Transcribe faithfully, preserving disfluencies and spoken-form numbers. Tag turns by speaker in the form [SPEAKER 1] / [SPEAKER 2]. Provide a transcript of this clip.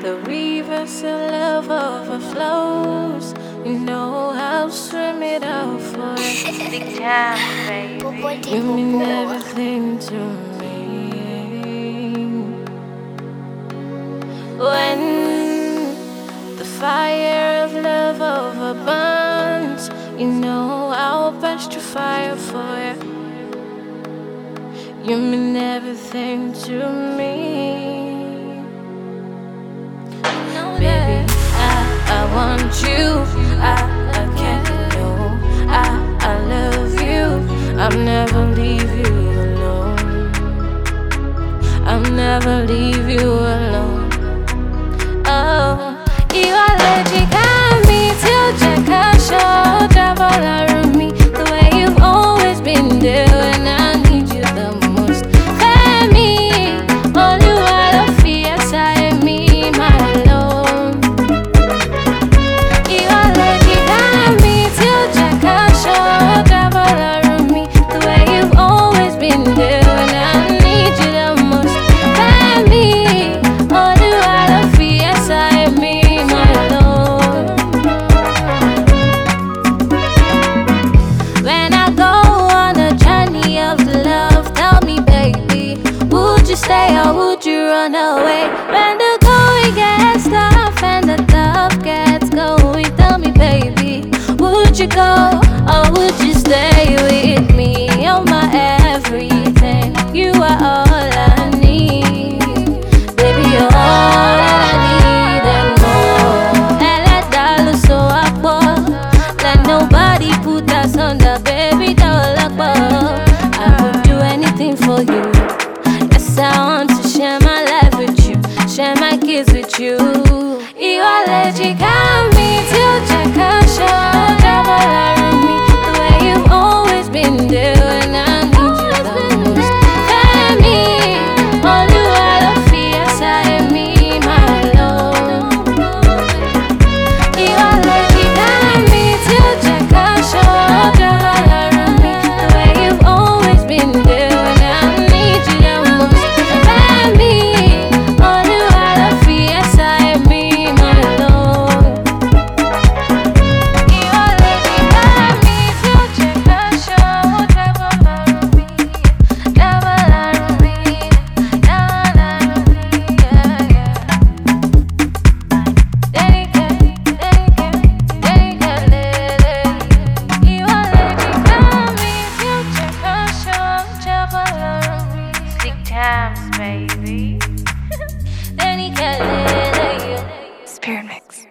[SPEAKER 1] The rivers of love overflows. You know I'll swim it out for you.
[SPEAKER 2] Big time, baby.
[SPEAKER 1] You mean everything to me. When the fire of love overburns, you know I'll burst through fire for you. You mean everything to me. Baby, I, I want you. I, I can't know. I, I love you. I'll never leave you alone. I'll never leave you alone. Oh, you are allergic at me till Jack Show. Travel around me the way you've always been there when I need you the most. Femi, Oluwa lo fi aside me, my love. You are allergic at me till Jack Show. Travel around me the way you've always been there when I need you the most. Femi, Oluwa lo fi aside me, my love. When I go on a journey of love, tell me, baby, would you stay or would you run away? When the going gets tough and the tough gets going, tell me, baby, would you go or would you stay with me? You're my everything, you are all I need. Baby, you're all that I need and more. And let that look so awkward. Let nobody put us under, baby, don't look up. I would do anything for you. Yes, I want to share my life with you, share my kids with you. You are allergic at me till Jack Show. Travel around me the way you've always been there when I need you the most. Femi, Oluwa lo fi aside me, my love. You are allergic at me till Jack Show. Travel around me the way you've always been there when I need you the most. Femi, Oluwa lo fi aside me, my love. You are allergic at me till Jack Show. Travel around me, travel around me, travel around me, yeah, yeah. Delicate, delicate, delicate. You are allergic at me till Jack Show. Travel around me.
[SPEAKER 2] Big times, baby.
[SPEAKER 1] Delicate.
[SPEAKER 2] Spirit mix.